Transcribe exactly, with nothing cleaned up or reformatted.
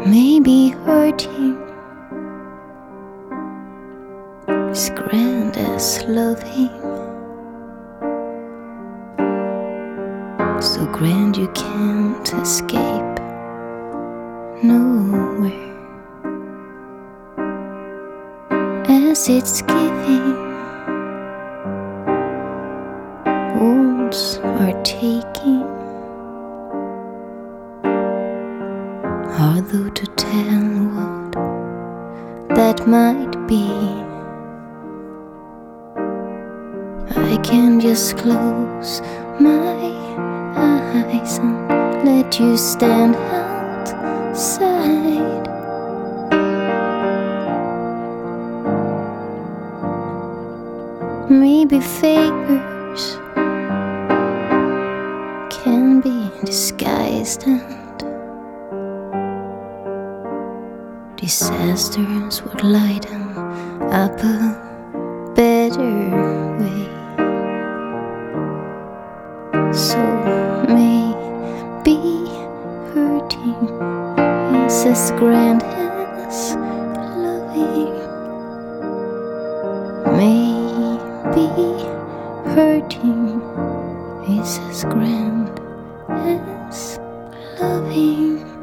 Maybe hurting as grand as loving, so grand you can't escape nowhere. As it's giving, wounds are taking, although to tell what that might be, I can just close my eyes and let you stand outside. Maybe favors can be disguised and disasters would lighten up a better way. So maybe hurting is as grand as loving. Maybe hurting is as grand as loving.